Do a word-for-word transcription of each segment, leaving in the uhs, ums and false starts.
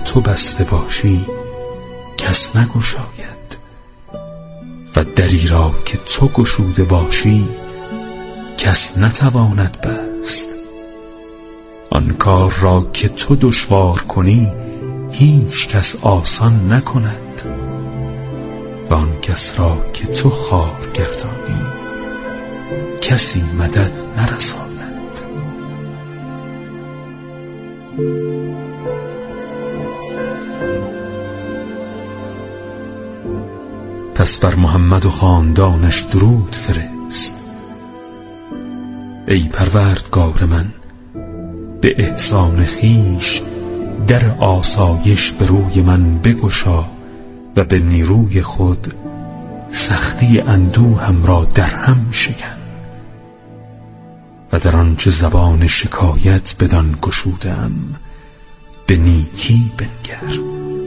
تو بسته باشی کس نگشاید، و دری را که تو گشوده باشی کس نتواند بست. آن کار را که تو دشوار کنی هیچ کس آسان نکند، و آن کس را که تو خوار گردانی کسی مدد نرساند. پس بر محمد و خاندانش درود فرست. ای پروردگار من، به احسان خویش در آسایش به روی من بگشا و به نیروی خود سختی اندوهم را در هم شکن، و در آنچه زبان شکایت بدان گشودم به نیکی بنگر،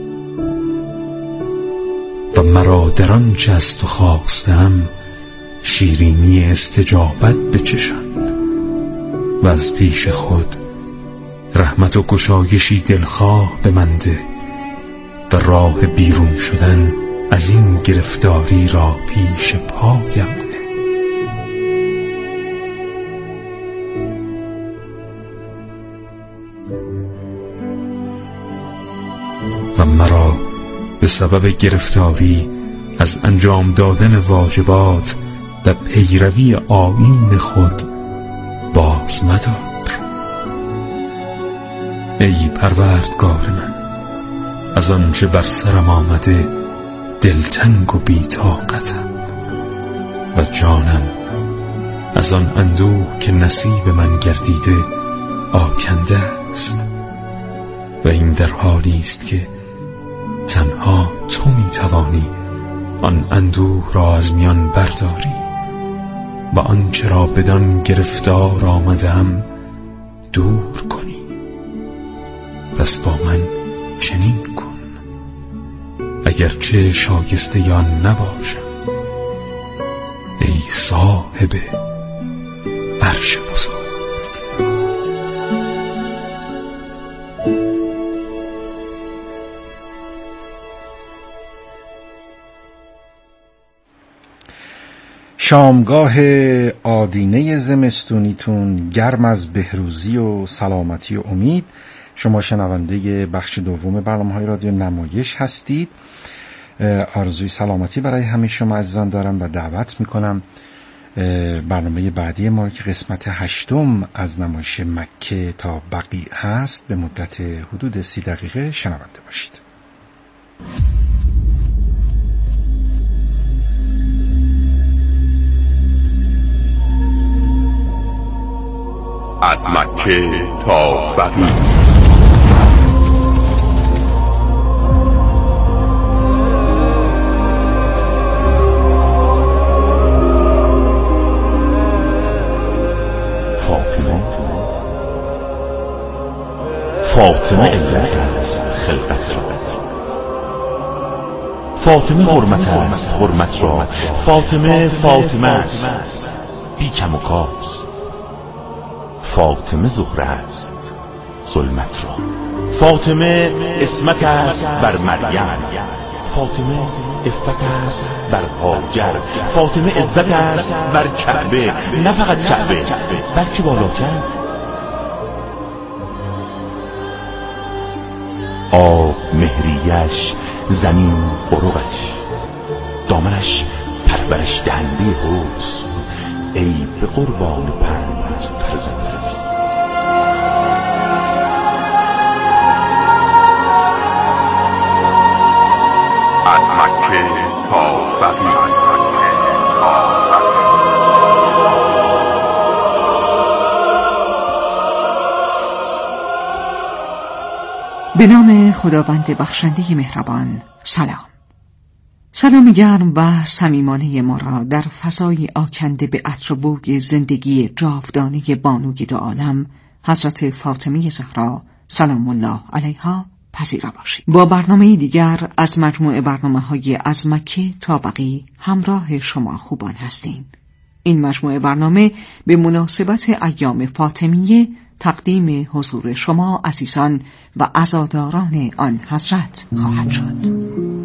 و مرا در آنچه از تو خواستم شیرینی استجابت بچشان، و از پیش خود رحمت و گشایشی دلخواه به من ده، و راه بیرون شدن از این گرفتاری را پیش پایم نه. و مرا به سبب گرفتاری از انجام دادن واجبات و پیروی آیین خود باز مدار. ای پروردگار من، از آنچه بر سرم آمده دلتنگ و بی‌طاقتم، و جانم از آن اندوه که نصیب من گردیده آکنده است، و این در حالی است که تنها تو می توانی آن اندوه را از میان برداری و آنچه را بدان گرفتار آمدم دور کنی. پس با من چنین کن، اگرچه شایسته یا نباشم، ای صاحب عرش بزرگ. شامگاه آدینه زمستونیتون گرم از بهروزی و سلامتی و امید. شما شنونده بخش دوم برنامه‌های رادیو نمایش هستید. آرزوی سلامتی برای همه شما عزیزان دارم و دعوت میکنم برنامه بعدی ما که قسمت هشتم از نمایش مکه تا بقیع هست به مدت حدود سی دقیقه شنونده باشید. از مکه تا بقیع. فاطمه علت است خلقت را، فاطمه حرمت است حرمت را، فاطمه فاطمه است بی کم و کاس، فاطمه زهره است ظلمت را، فاطمه اسمت است بر مریم، فاطمه عفت است بر هاجر، فاطمه عزت است بر کعبه، نه فقط کعبه بلکه بالاتر. آب مهریش، زمین قرقش، دامنش پرورش دهنده حسن، ای به قربان پنج فرزندش. از مکه تا بقیع. به نام خداوند بخشنده مهربان. سلام. سلام گرم و صمیمانه ما را در فضای آکنده به عطر و بوی زندگی جاودانه بانوی دو عالم حضرت فاطمه زهرا سلام الله علیها پذیرا باشید. با برنامه دیگر از مجموعه برنامه‌های از مکه تا بقیع همراه شما خوبان هستیم. این مجموعه برنامه به مناسبت ایام فاطمیه تقدیم حضور شما عزیزان و عزاداران آن حضرت خواهد شد.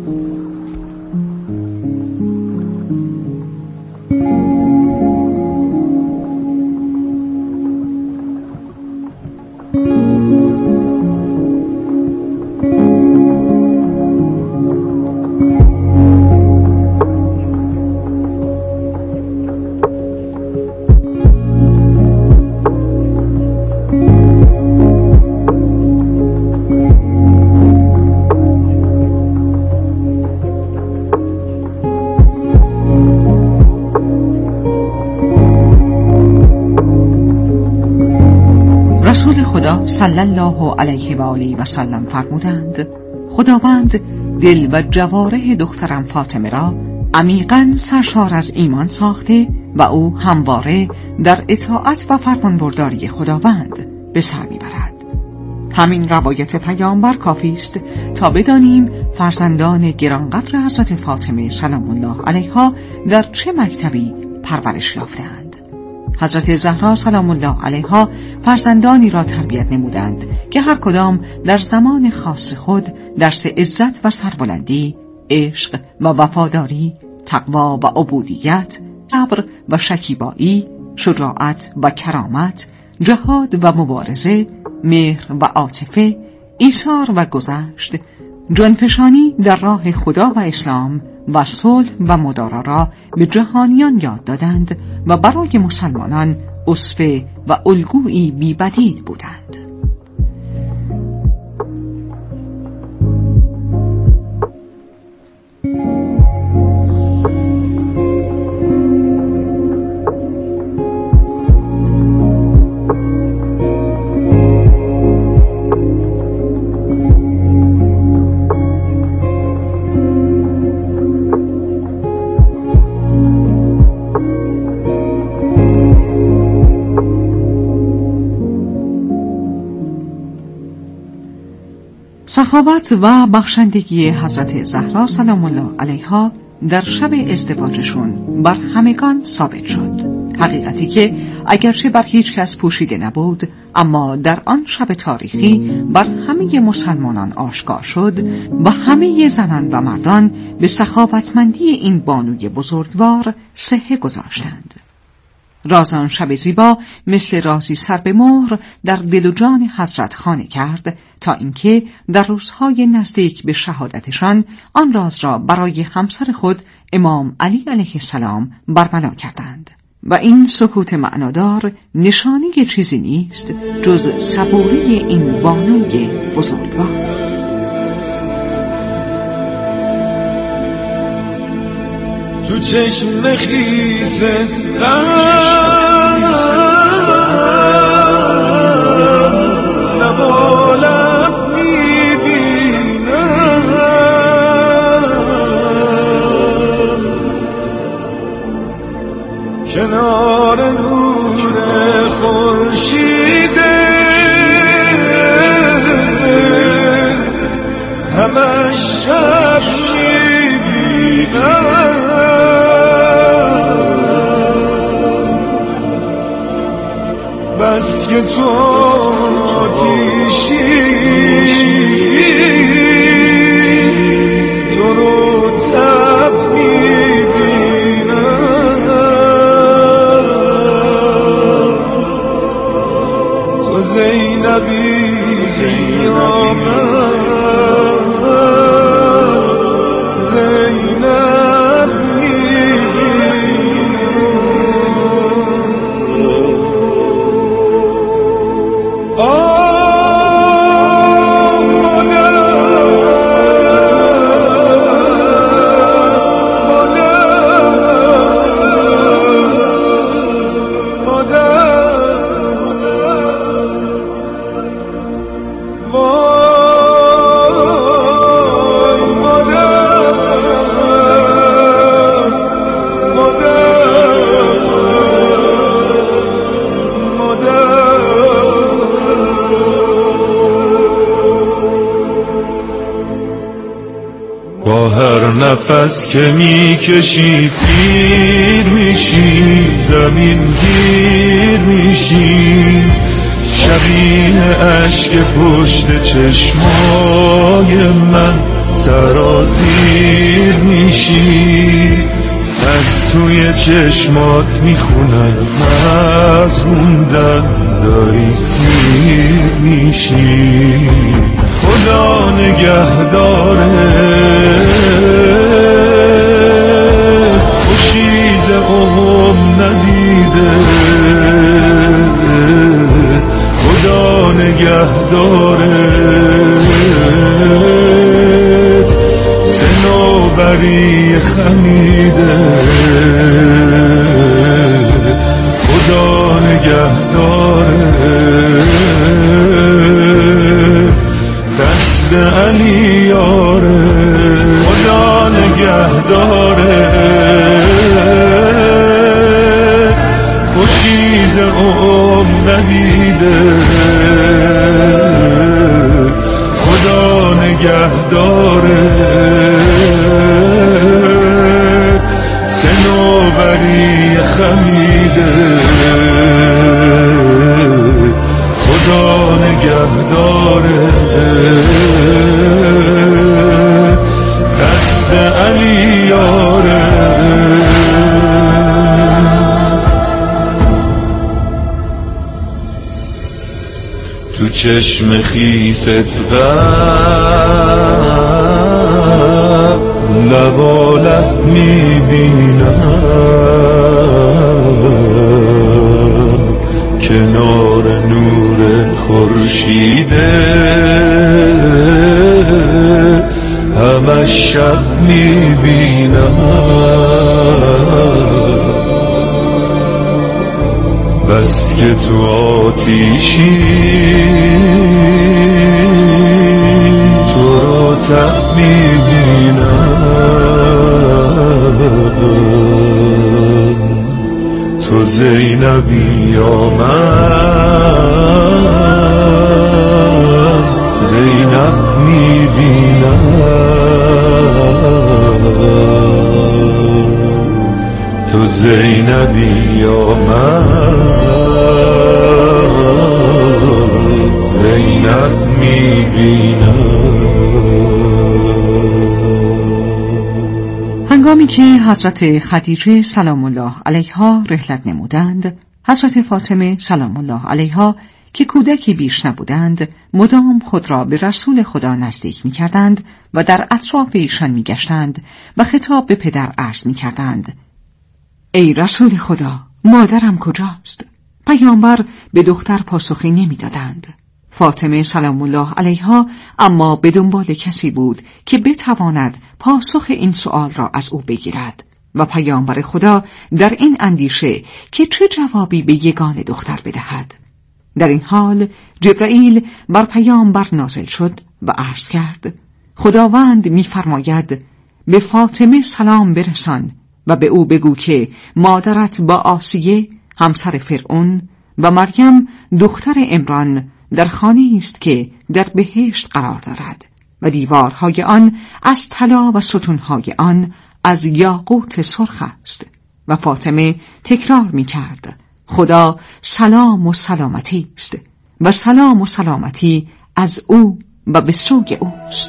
رسول خدا صلی الله علیه و آله و سلم فرمودند: خداوند دل و جوارح دخترم فاطمه را عمیقاً سرشار از ایمان ساخته و او همواره در اطاعت و فرمانبرداری خداوند به سر میبرد. همین روایت پیامبر کافی است تا بدانیم فرزندان گرانقدر حضرت فاطمه سلام الله علیها در چه مکتبی پرورش یافتند. حضرت زهرا سلام الله علیها فرزندانی را تربیت نمودند که هر کدام در زمان خاص خود درس عزت و سربلندی، عشق و وفاداری، تقوا و عبودیت، صبر و شکیبایی، شجاعت و کرامت، جهاد و مبارزه، مهر و عاطفه، ایثار و گذشت، جانفشانی در راه خدا و اسلام و صلح و مدارا را به جهانیان یاد دادند و برای مسلمانان اسوه و الگویی بی‌بدیل بودند. سخاوت و بخشندگی حضرت زهرا سلام الله علیها در شب ازدواجشون بر همگان ثابت شد. حقیقتی که اگرچه بر هیچ کس پوشیده نبود، اما در آن شب تاریخی بر همه مسلمانان آشکار شد و همه زنان و مردان به سخاوتمندی این بانوی بزرگوار صحه گذاشتند. راز آن شب زیبا مثل رازی سر به مهر در دل و جان حضرت خانه کرد تا اینکه در روزهای نزدیک به شهادتشان آن راز را برای همسر خود امام علی علیه السلام برملا کردند و این سکوت معنادار نشانی چیزی نیست جز صبوری این بانوی بزرگوار. تو چشم خیزت غم نبالم میبینم، کنار نور خورشیده همه شب میبینم، بس که تو آتیشی تو رو تب میبینم، تو زینبی یا من زینب میبینم. نفس که میکشی پیر میشی، زمین گیر میشی، شبیه اشک پشت چشمای من سرازیر میشی، از توی چشمات میخونم از موندن داری سیر میشی. خدا نگهداره خوشیز عمر ندیده، خدا نگهداره سنوبری خمیده، خدا نگهداره دست علی یاره، خدا نگهداره خوشیز عمر ندیده، خدا نگهداره سنوبری خمیده، خدا نگهداره دست علی یاره. تو چشم خیست غم لبالب میبینم، کنار نور خورشیده همه شب میبینم، بس که تو آتیشی تو رو تب میبینم، تو زینبی یا من زینب میبینم، تو زینبی یا من زینب میبینم. هنگامی که حضرت خدیجه سلام الله علیها رحلت نمودند، حضرت فاطمه سلام الله علیها که کودکی بیش نبودند مدام خود را به رسول خدا نزدیک می کردند و در اطراف ایشان می گشتند و خطاب به پدر عرض می کردند: ای رسول خدا، مادرم کجاست؟ پیامبر به دختر پاسخی نمی دادند. فاطمه سلام الله علیها اما به دنبال کسی بود که بتواند پاسخ این سؤال را از او بگیرد و پیامبر خدا در این اندیشه که چه جوابی به یگان دختر بدهد. در این حال جبرائیل بر پیامبر نازل شد و عرض کرد: خداوند می‌فرماید به فاطمه سلام برسان و به او بگو که مادرت با آسیه همسر فرعون و مریم دختر عمران در خانه‌ای است که در بهشت قرار دارد و دیوارهای آن از طلا و ستونهای آن از یاقوت سرخ است. و فاطمه تکرار می کرد: خدا سلام و سلامتی است و سلام و سلامتی از او و به سوی اوست.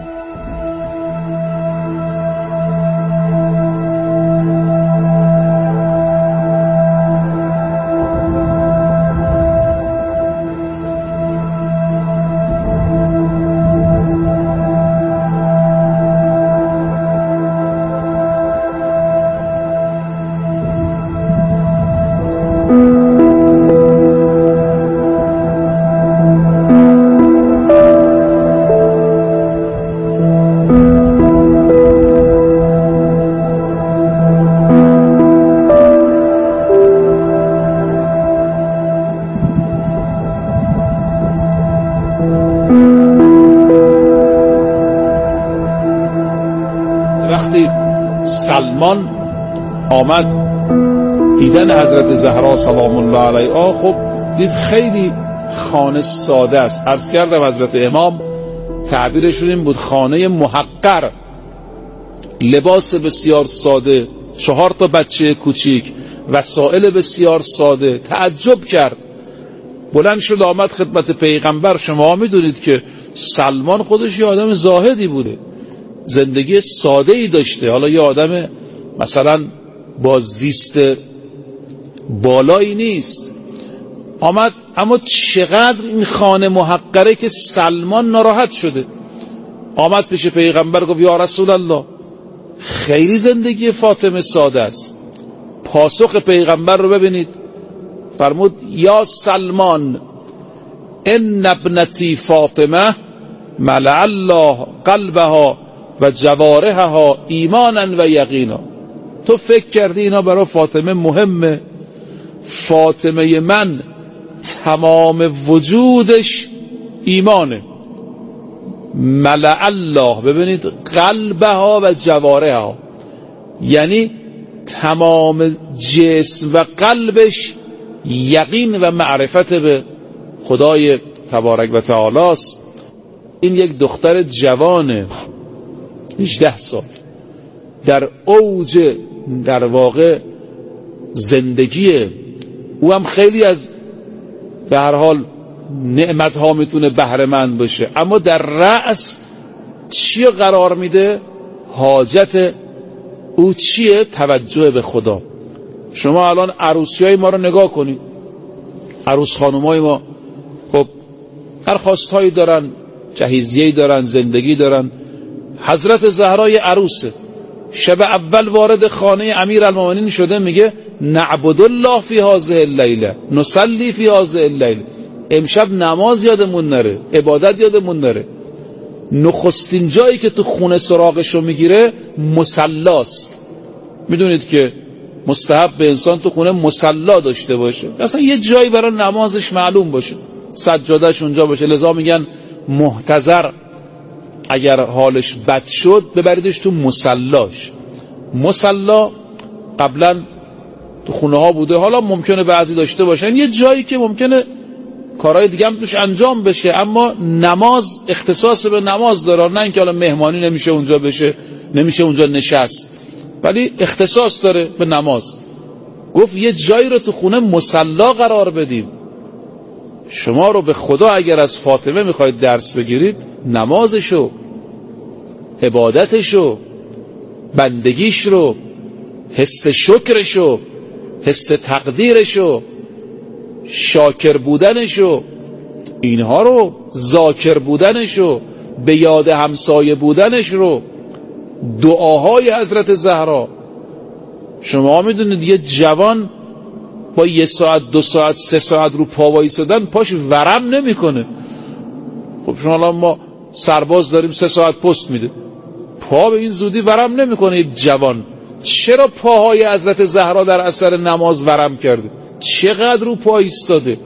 وقتی سلمان آمد دیدن حضرت زهرا سلام الله علیها، خب دید خیلی خانه ساده است. عرض کردم حضرت امام تعبیرشون این بود: خانه محقر، لباس بسیار ساده، چهار تا بچه کوچیک، وسایل بسیار ساده. تعجب کرد بلند شد آمد خدمت پیغمبر. شما میدونید که سلمان خودش یه آدم زاهدی بوده، زندگی ساده ای داشته، حالا یه آدم مثلا با زیست بالایی نیست. آمد اما چقدر این خانه محقره که سلمان ناراحت شده. آمد پیش پیغمبر گفت یا رسول الله خیلی زندگی فاطمه ساده است. پاسخ پیغمبر رو ببینید، فرمود یا سلمان ان ابنتی فاطمه ملأ الله قلبها و جوارحها ایمانا و یقینا. تو فکر کردی اینا برای فاطمه مهمه؟ فاطمه من تمام وجودش ایمانه. ملأ الله، ببینید قلبها و جوارحها، یعنی تمام جسم و قلبش یقین و معرفت به خدای تبارک و تعالی است. این یک دختر جوان هجده سال در اوج در واقع زندگی او، هم خیلی از به هر حال نعمت ها میتونه بهره مند باشه، اما در رأس چی قرار میده؟ حاجت او چیه؟ توجه به خدا. شما الان عروسی های ما رو نگاه کنید، عروس خانومای ما خب درخواست هایی دارن، جهیزیه‌ای دارن، زندگی دارن. حضرت زهرای عروسه، شب اول وارد خانه امیرالمومنین شده، میگه نعبد الله فی هذه اللیله نصلی فی هذه اللیله. امشب نماز یادمون نره، عبادت یادمون نره. نخستین جایی که تو خونه سراغشو میگیره مصلاست. میدونید که مستحب به انسان تو خونه مصلا داشته باشه، اصلا یه جایی برای نمازش معلوم باشه، سجادهش اونجا باشه. لذا میگن محتضر اگر حالش بد شد ببریدش تو مصلاش. مصلا قبلا تو خونه ها بوده، حالا ممکنه بعضی داشته باشن یه جایی که ممکنه کارهای دیگه هم توش انجام بشه، اما نماز اختصاص به نماز داره، نه اینکه حالا مهمانی نمیشه اونجا بشه، نمیشه اونجا نشست، ولی اختصاص داره به نماز. گفت یه جایی رو تو خونه مصلا قرار بدیم. شما رو به خدا اگر از فاطمه میخواید درس بگیرید، نمازشو، عبادتشو، بندگیش رو، حس شکرشو، حس تقدیرشو، شاکر بودنشو، اینها رو، ذاکر بودنشو، به یاد همسایه بودنش رو، دعاهای حضرت زهرا. شما میدونید یه جوان با یه ساعت دو ساعت سه ساعت رو پا وایسادن پاش ورم نمیکنه. خب شما الان ما سرباز داریم سه ساعت پست میده، پا به این زودی ورم نمیکنه. یک جوان چرا پاهای حضرت زهرا در اثر نماز ورم کرده؟ چقدر رو پا ایستاده؟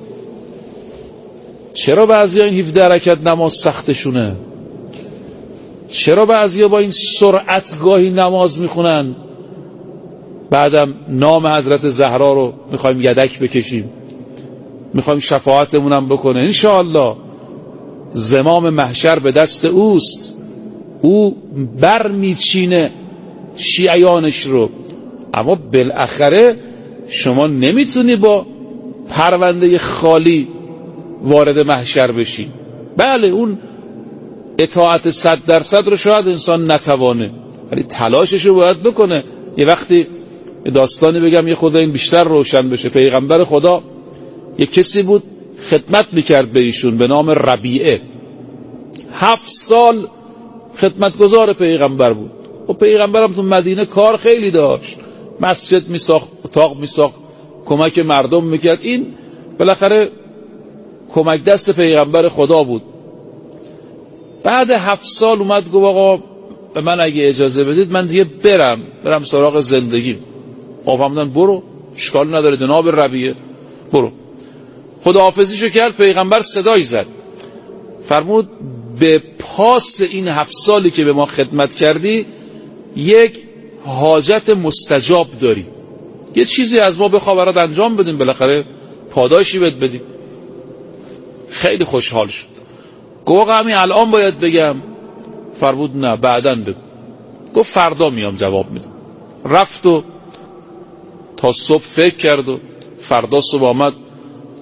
چرا بعضیا این هفده حرکت نماز سختشونه؟ چرا بعضیا با این سرعت گاهی نماز میخونن؟ بعدم نام حضرت زهرا رو میخوایم یدک بکشیم، میخوایم شفاعتمونم بکنه. انشاءالله زمام محشر به دست اوست، او بر میچینه شیعیانش رو. اما بالاخره شما نمیتونی با پرونده خالی وارد محشر بشی. بله اون اطاعت صد درصد رو شاید انسان نتوانه، ولی تلاشش رو باید بکنه. یه وقتی داستانی بگم یه خدا این بیشتر روشن بشه. پیغمبر خدا یه کسی بود خدمت میکرد به ایشون به نام ربیعه، هفت سال خدمتگزار پیغمبر بود. و پیغمبرم تو مدینه کار خیلی داشت، مسجد میساخت، اتاق میساخت، کمک مردم میکرد. این بالاخره کمک دست پیغمبر خدا بود. بعد هفت سال اومد گفت آقا به من اگه اجازه بدید من دیگه برم برم سراغ زندگی. آقا فرمودن برو، اشکال نداره جناب ربیعه، برو. خداحافظیشو کرد. پیغمبر صدای زد، فرمود به پاس این هفت سالی که به ما خدمت کردی یک حاجت مستجاب داری، یه چیزی از ما بخوا برات انجام بدیم، بالاخره پاداشی بهت بدیم. خیلی خوشحال شد. گفت همین الان باید بگم؟ فرمود نه بعداً بگو. گفت فردا میام جواب میدم. رفت و تا صبح فکر کرد و فردا صبح آمد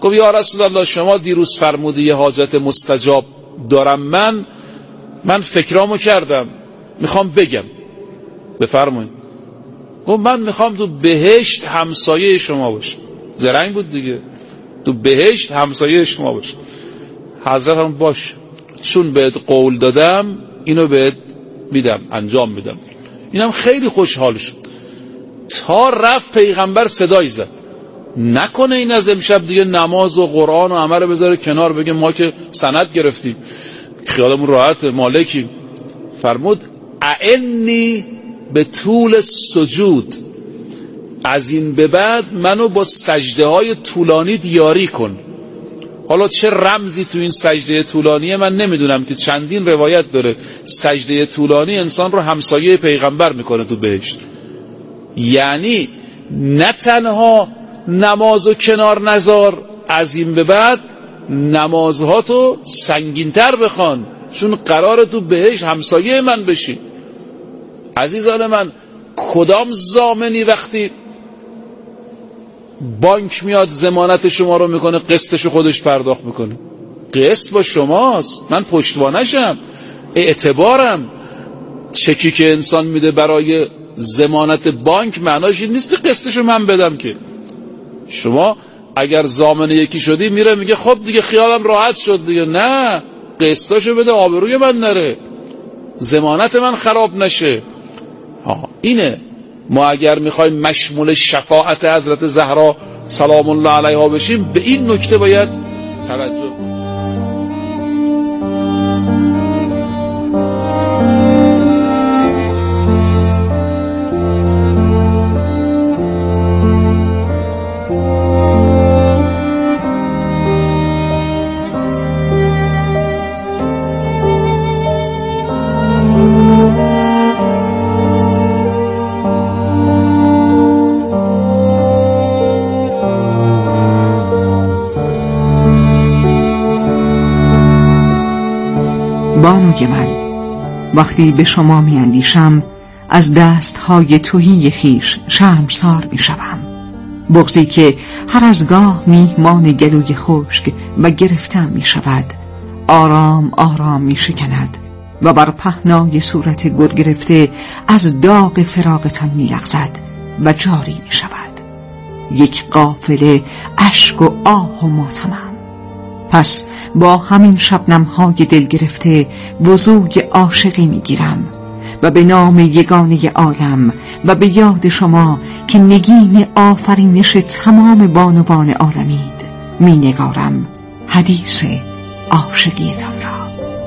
گفت یا رسول الله شما دیروز فرمودی یه حاجت مستجاب دارم، من من فکرامو کردم میخوام بگم. بفرمایید. گفت من میخوام تو بهشت همسایه شما باشم. زرنگ بود دیگه، تو بهشت همسایه شما باشم. حضرت هم باش، چون بهت قول دادم اینو بهت میدم، انجام میدم. اینم خیلی خوشحال شد. تا رفت پیغمبر صدای زد نکنه این از امشب دیگه نماز و قرآن و عمل بذاره کنار، بگه ما که سند گرفتیم خیالمون راحت مالکی. فرمود اعنی به طول سجود، از این به بعد منو با سجده های طولانی دیاری کن. حالا چه رمزی تو این سجده طولانیه من نمیدونم که چندین روایت داره. سجده طولانی انسان رو همسایه پیغمبر میکنه تو بهشت. یعنی نه تنها نماز و کنار نذار، از این به بعد نمازها تو سنگینتر بخوان، چون قرار تو بهشت همسایه من بشی. عزیزان من، کدام ضامنی وقتی بانک میاد ضمانت شما رو میکنه قسطشو خودش پرداخت میکنه؟ قسط با شماست، من پشتوانشم، اعتبارم. چکی که انسان میده برای ضمانت بانک معناش این نیست که قسطشو من بدم. که شما اگر ضامن یکی شدی میره میگه خب دیگه خیالم راحت شد دیگه، نه، قسطاشو بده آبروی من نره، ضمانت من خراب نشه. ها اینه. ما اگر میخوایم مشمول شفاعت حضرت زهرا سلام الله علیها بشیم، به این نکته باید توجه. بانوی من، وقتی به شما می اندیشم از دستهای تهی خیش شرمسار می شوم. بغضی که هر از گاه میهمان گلوی خشک و گرفتم می شود آرام آرام می شکند و بر پهنای صورت گل گرفته از داغ فراقتان می لغزد و جاری می شود یک قافله اشک و آه و ماتمم. پس با همین شبنم های دل گرفته وضوی عاشقی می گیرم و به نام یگانه عالم و به یاد شما که نگین آفرینش تمام بانوان عالمید می نگارم حدیث عاشقیتان را.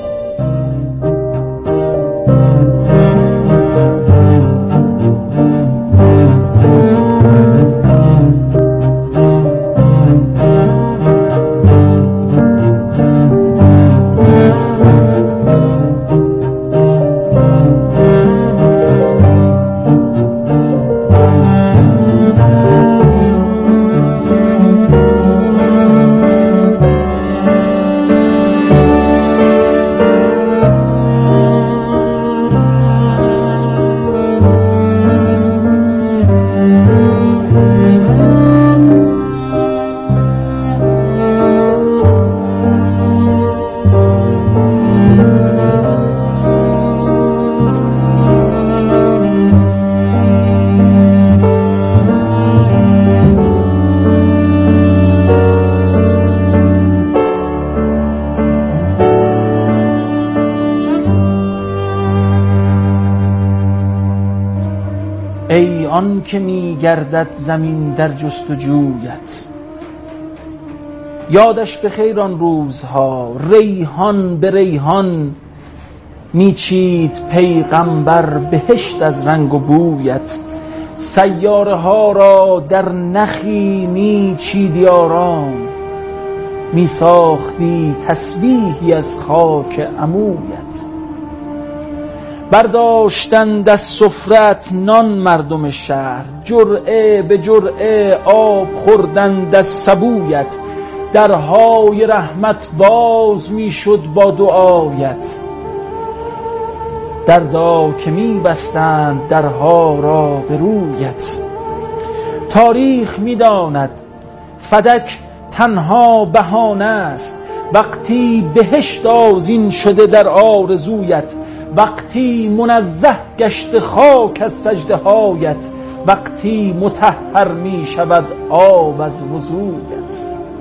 ای آن که می گردد زمین در جستجویت، یادش به خیر آن روزها ریحان به ریحان میچید پیغمبر بهشت از رنگ و بویت. سیاره ها را در نخی میچیدی آرام، میساختی تسبیحی از خاک عمویت. برداشتند از سفرت نان مردم شهر، جرعه به جرعه آب خوردند از سبویت. درهای رحمت باز میشد با دعایت، دردا که میبستند درها را به رویت. تاریخ میداند فدک تنها بهانه است. وقتی بهشت آذین شده در آرزویت، وقتی منزه گشت خاک از سجده هایت، وقتی مطهر می شود آب از وضویت.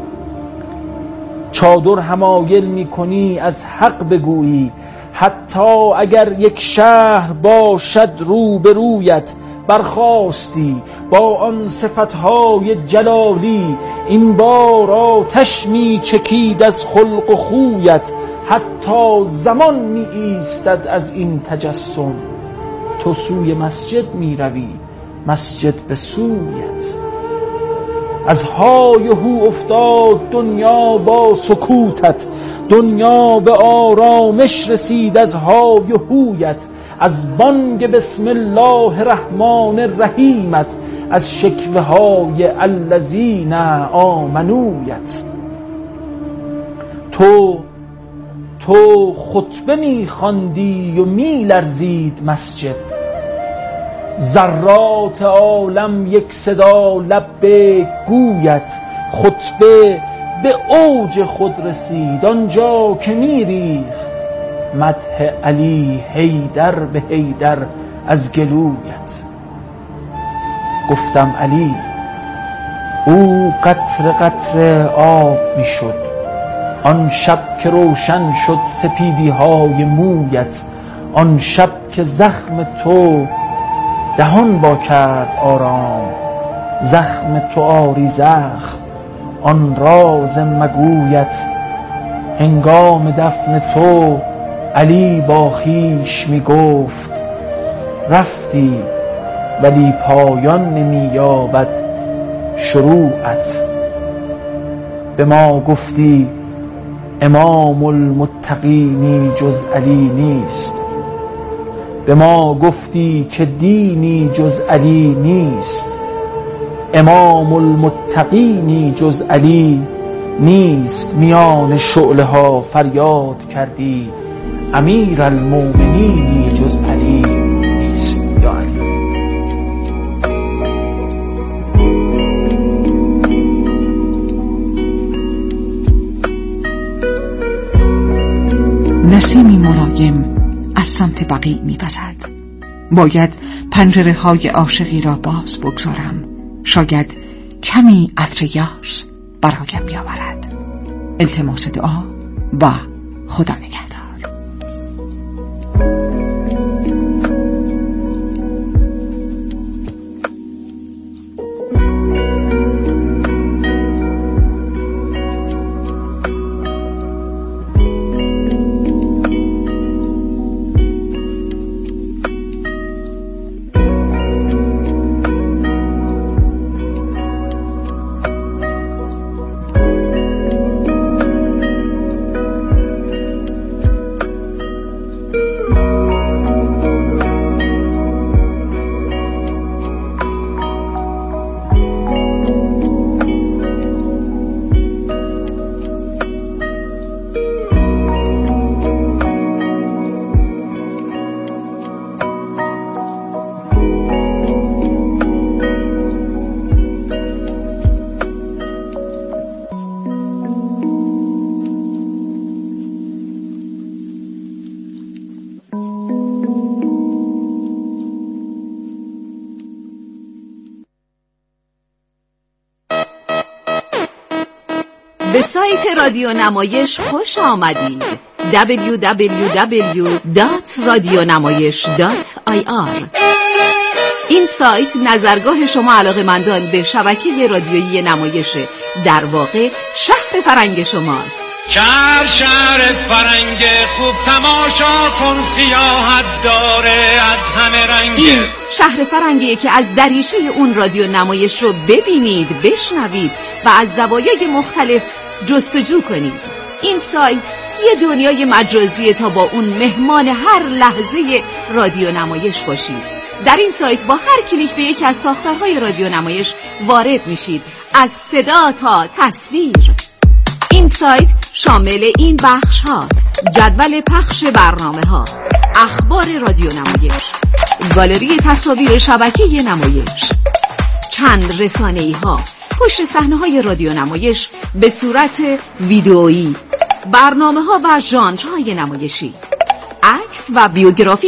چادر حمایل می کنی از حق بگویی، حتی اگر یک شهر باشد رو به رویت. برخاستی با آن صفتهای جلالی، این بار آتش می چکید از خلق و خویت. حتی زمان می ایستد از این تجسم، تو سوی مسجد می روی، مسجد به سویت. از های و هو افتاد دنیا با سکوتت، دنیا به آرامش رسید از های و هویت. از بانگ بسم الله الرحمن الرحیمت، از شکوه های الذین آمنویت. تو تو خطبه می خواندی و می لرزید مسجد، ذرات عالم یک صدا لبیک گویت. خطبه به اوج خود رسید آنجا که می ریخت مدح علی حیدر به حیدر از گلویت. گفتم علی او قطره قطره آب می شد، آن شب که روشن شد سپیدی های مویت. آن شب که زخم تو دهان با کرد آرام، زخم تو آری زخم آن راز مگویت. هنگام دفن تو علی با خویش می گفت، رفتی ولی پایان نمی یابد شروعت. به ما گفتی امام المتقینی جز علی نیست، به ما گفتی که دینی جز علی نیست. امام المتقینی جز علی نیست. میان شعله ها فریاد کردی امیر المؤمنینی جز علی نیست. یا علی. نسیمی ملایم از سمت بقیع می‌وزد. باید پنجره های عاشقی را باز بگذارم، شاید کمی عطر یاس برایم بیاورد. التماس دعا و خدا نگهدار. به سایت رادیو نمایش خوش آمدید. دبلیو دبلیو دبلیو دات رادیونمایش دات آی آر. این سایت نظرگاه شما علاقه‌مندان به شبکه رادیویی نمایش، در واقع شهر فرنگ شماست. شهر شهر فرنگ خوب، تماشا کن سیاحت داره از همه رنگ. این شهر فرنگیه که از دریچه اون رادیو نمایش رو ببینید، بشنوید و از زوایای مختلف جستجو کنید. این سایت یه دنیای مجازیه تا با اون مهمان هر لحظه رادیو نمایش باشید. در این سایت با هر کلیک به یکی از ساختارهای رادیو نمایش وارد میشید، از صدا تا تصویر. این سایت شامل این بخش هاست: جدول پخش برنامه ها، اخبار رادیو نمایش، گالری تصاویر شبکه نمایش، چند رسانه‌ای ها، پشت صحنه های رادیو نمایش به صورت ویدئویی، برنامه ها و ژانرهای نمایشی، عکس و بیوگرافی